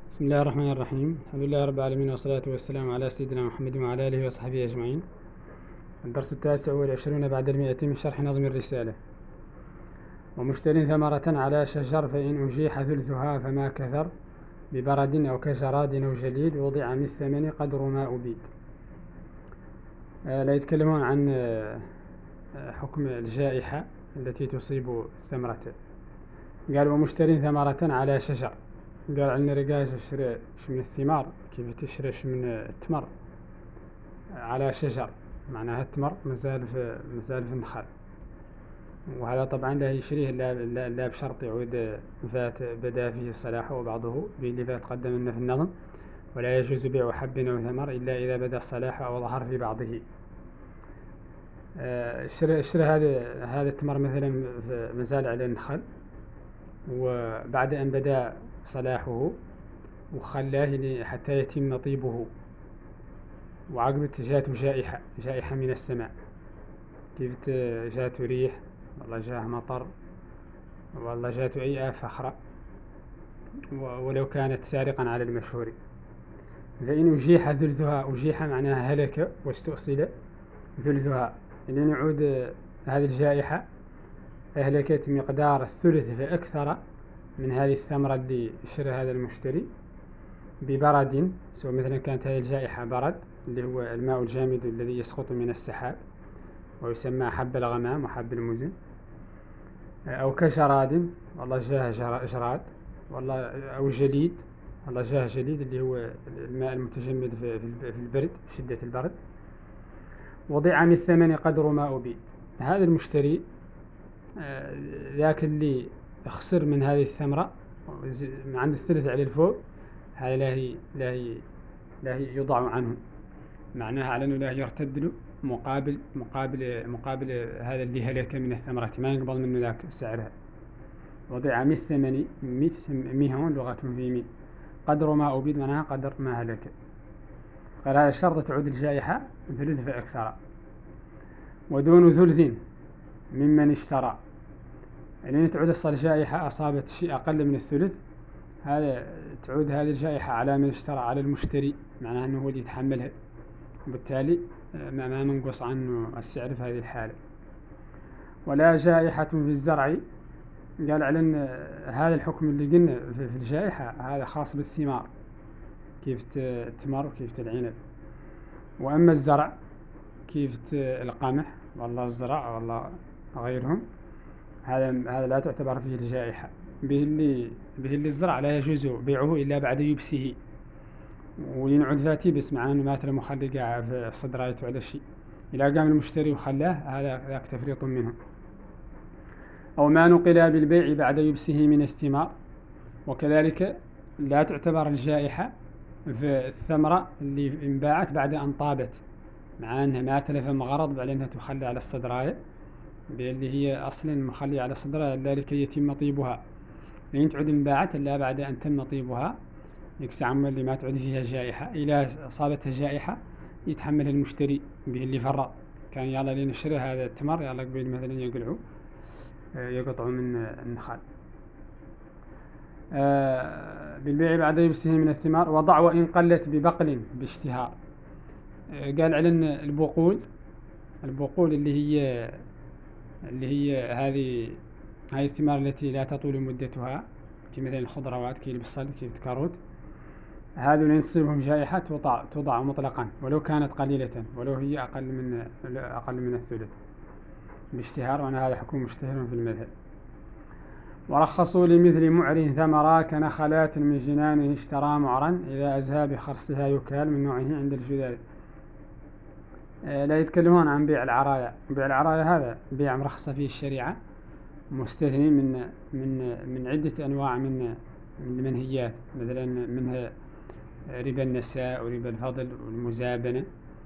بسم الله الرحمن الرحيم. الحمد لله رب العالمين، والصلاة والسلام على سيدنا محمد وعلى آله وصحبه أجمعين. الدرس 29 بعد 100 من شرح نظم الرسالة. ومشتر ثمرة على شجر، فإن أجيح ثلثها فما كثر، ببرد أو كجراد أو جليد، وضع من الثمن قدر ما أبيد. لا يتكلمون عن حكم الجائحة التي تصيب الثمرة. قال ومشتر ثمرة على شجر، قال عندنا رجاج اشتري من الثمار، كيف تشتري من التمر على شجر، معناها التمر مازال في النخل، وهذا طبعا لا يشريه لا بشرط يعود فات بدا فيه الصلاح وبعضه باللي فات قدم لنا في النظم، ولا يجوز بيع حب أو ثمر إلا إذا بدا الصلاح أو ظهر في بعضه. اشتري هذا التمر مثلا مازال على النخل، وبعد أن بدا صلاحه وخلاه حتى يتم طيبه، وعقبت جاءته جائحة من السماء، كيف جاءته ريح، والله جاءه مطر، والله جاءته أي آفة أخرى، ولو كانت سارقا على المشهور. فإن أجيح ثلثها، أجيح معناها هلك واستؤصل، ثلثها لأن يعود هذه الجائحة أهلكت مقدار الثلث فأكثر من هذه الثمرة اللي اشترى هذا المشتري، ببرد، سواء مثلا كانت هذه الجائحة برد اللي هو الماء الجامد الذي يسقط من السحاب ويسمى حب الغمام وحب المزن، أو كجراد، والله جاه جراد، والله أو جليد، والله جاه جليد اللي هو الماء المتجمد في البرد، شدة البرد. وضع من الثمن قدر ما أبيد. هذا المشتري لكن اللي خسر من هذه الثمرة عند الثلث على الفوق، هذا لا يضع عنه، معناها على أنه لا يرتد له مقابل هذا اللي هلك من الثمرة، ما يقبل منه ذاك سعرها. وضع من الثمن، ميهون لغة في مين، قدر ما أبيد معناها قدر ما هلك. قال هذا الشرط تعود الجائحة ثلث فأكثر، ودون ثلث ممن اشترى، يعني تعود الجائحة أصابت شيء أقل من الثلث، هذا تعود هذه الجائحة على من اشترى، على المشتري، معناها أنه هو اللي يتحملها، وبالتالي ما منقص عنه السعر في هذه الحالة. ولا جائحة في الزرع، قال على أن هذا الحكم اللي قلنا في الجائحة هذا خاص بالثمار، كيف التمر وكيف العنب. وأما الزرع كيف القمح والله الزرع والله غيرهم، هذا لا تعتبر فيه الجائحة، به اللي الزرع لا يجوز بيعه إلا بعد يبسه، وينعد ذاتي بس معناه أنه مات المخلقة في صدرايته على الشيء، إذا قام المشتري وخلاه هذا ذاك تفريط منه. أو ما نقل بالبيع بعد يبسه من الثمار، وكذلك لا تعتبر الجائحة في الثمرة اللي انباعت بعد أن طابت، مع أنها ما تلف مغرض بعد أنها تخلي على الصدراية، اللي هي أصلا مخلي على الصدراية ذلك يتم طيبها، لين تعود انباعت إلا بعد أن تم طيبها، يكسى عم اللي ما تعود فيها جائحة. إذا أصابتها جائحة يتحملها المشتري به اللي فرط، كان يلا لين نشتري هذا التمر يلا قبل مثلا يقطعوا من النخل. بالبيع بعد يبسه من الثمار. وضع وإن قلت ببقل باشتهار، قال على أن البقول اللي هي هذه الثمار التي لا تطول مدتها، كمثل الخضروات كالبصل كالكاروت، هذا اللي تصيبهم جائحة توضع مطلقا ولو كانت قليلة، ولو هي أقل من الثلث باشتهار، وأنا هذا حكم مشتهر في المذهب. ورخصوا لمثل معر ثمرا، كنخلات من جنانه اشترى معرا، إذا أزهى بخرصها يكال من نوعه عند الجدال. لا يتكلمون عن بيع العرايا. بيع العرايا هذا بيع مرخصة فيه الشريعة، مستثني من عدة أنواع من المنهيات، مثلا منها ربا النساء وربا الفضل والمزابنة،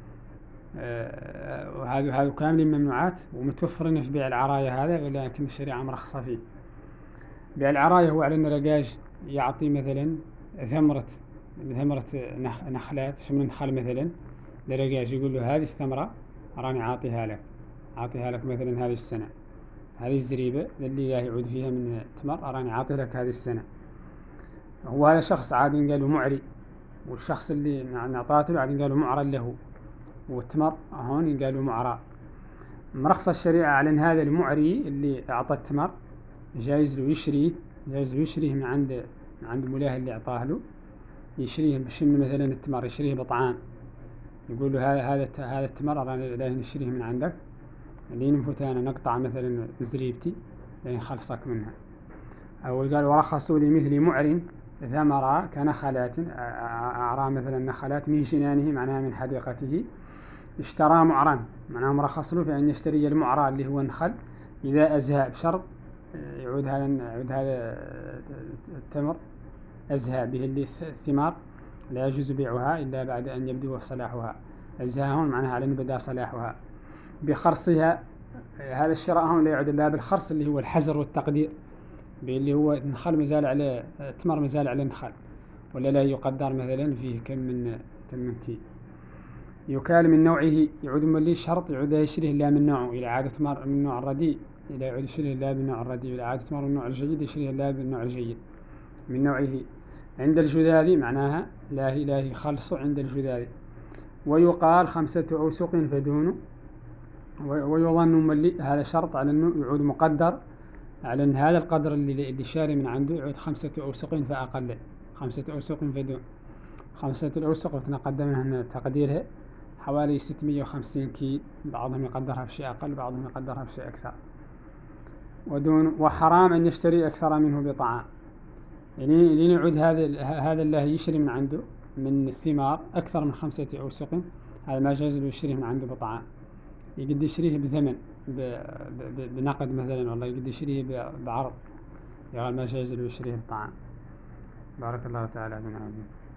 وهذا كامل ممنوعات ومتوفرين في بيع العرايا هذا، ولكن الشريعة مرخصة فيه. بيع العرايا هو على أن رجاج يعطي مثلا ثمرة نخلات من نخل مثلا لرجاج، يقول له هذه الثمرة راني عاطيها لك مثلا هذه السنة، هذه الزريبة اللي يعود فيها من التمر راني عاطي لك هذه السنة، هو هذا شخص عاد قالوا معري، والشخص اللي نعطاته بعد قالوا معرى له، والتمر هون قالوا معرى. مرخص الشريعة على أن هذا المعري اللي أعطى التمر جايز له يشريه من عند مولاه اللي أعطاه له، يشريه بشن مثلا التمر يشريه بطعام، يقول له هذا التمر أرانا نشريه من عندك لين نفوتانا نقطع مثلا زريبتي لين خلصك منها. أو قال ورخصوا لمثل معر ثمرة كنخلات، أعرى مثلا نخلات من شنانه معناها من حديقته، اشترى معرا معناها مرخص له في أن يشتري المعرى اللي هو النخل إذا أزهى بشرط يعود هذا التمر أزهى به اللي الثمار لا يجوز بيعها إلا بعد أن يبدو صلاحها. أزهى هون معناها على أن بدأ صلاحها بخرصها. هذا الشراء هون لا يعود إلا بالخرص اللي هو الحزر والتقدير، اللي هو النخل مازال على التمر مازال على النخل، ولا لا يقدر مثلا فيه كم من كي. يكال من نوعه يعود ملي شرط يعود يشريه لا من نوعه، إلى عادة تمر من نوع الرديء إلى يعود يشريه لا بالنوع الرديء، إلى عادة تمر من النوع الجيد يشريه لا بالنوع الجيد من نوعه. عند الجذاذ معناها لا خلص عند الجذاذ. ويقال 5 أوسق فدون، ويظن ملي هذا شرط على أنه يعود مقدر على أن هذا القدر اللي شاري من عنده يعود 5 أوسق فأقل، 5 أوسق فدون. 5 الأوسق وتنقدم منها تقديرها حوالي 650 كيل، بعضهم يقدرها بشيء أقل بعضهم يقدرها بشيء أكثر. ودون وحرام أن يشتري أكثر منه بطعام، يعني لين يعود هذا اللي يشتري من عنده من الثمار أكثر من 5 أوسق، هذا ما جاز له يشتريه من عنده بطعام، يقد يشتريه بثمن بنقد مثلا، والله يقد يشتريه بعرض، يعني ما جاز له يشتريه بطعام. بارك الله تعالى بنا.